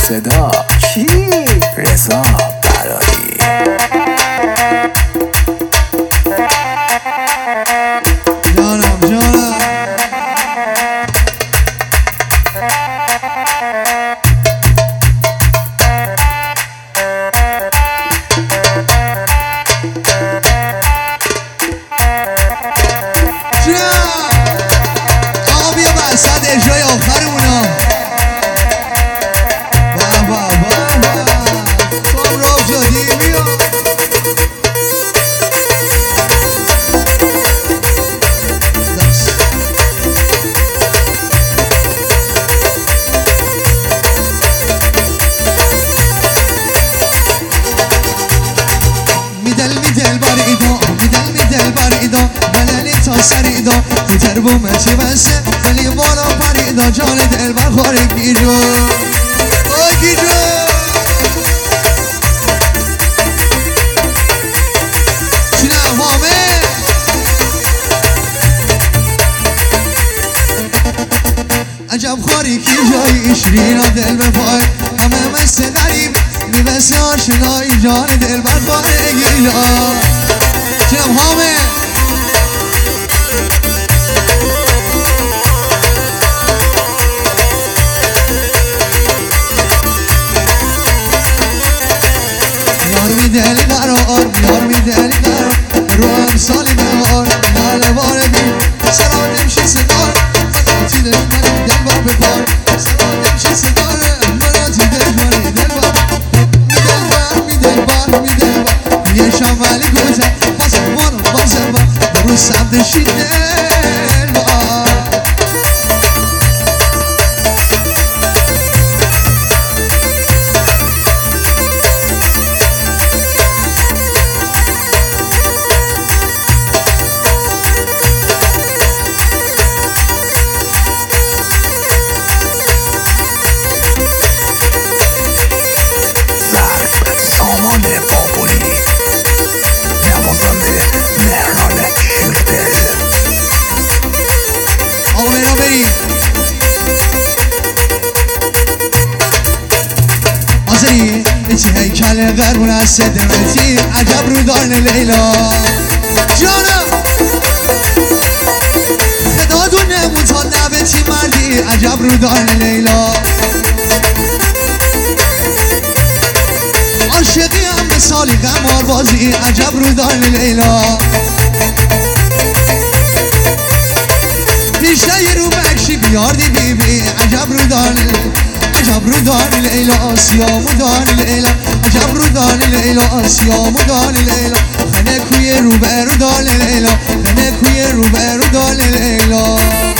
صدا کی؟ رضا براری. جانم جانم آقا بیا بسد اجرای آخرمونا. تو هم راه شدی بیا. میدل بریدا مللی تا سریدا تو تربو مچی بسه ولی بالا پریدا جان دل بخواره گیجو آی گیجو چونه همه عجب خاری کی جایی شیرین دل به پای همه مثل غریب میبسه آشنایی جان دل بخواره گیجو چونه همه یار میدلی قرار رو امسال بهار ناله بار بیم سلام نمشی صدار فقط دل منی دل بار بپار سلام نمشی صدار فقط دل منی دل بار میدل بار یه شام ولی گوزه بازم برو سمت شید دل بار چه هیکل قرون از صدمتی عجب رو دارن لیلا جانم خدا دو نموتان نبتی مردی عجب رو دارن لیلا عاشقی هم مثالی قمار بازی عجب رو دارن لیلا پیشه یه رو بکشی بیاردی بیبی عجب رو دارن عجب رو دان لیلا آسیامو دان لیلا عجب رو دان لیلا آسیامو دان لیلا خنه کوی روبرو دان لیلا خنه کوی روبرو دان لیلا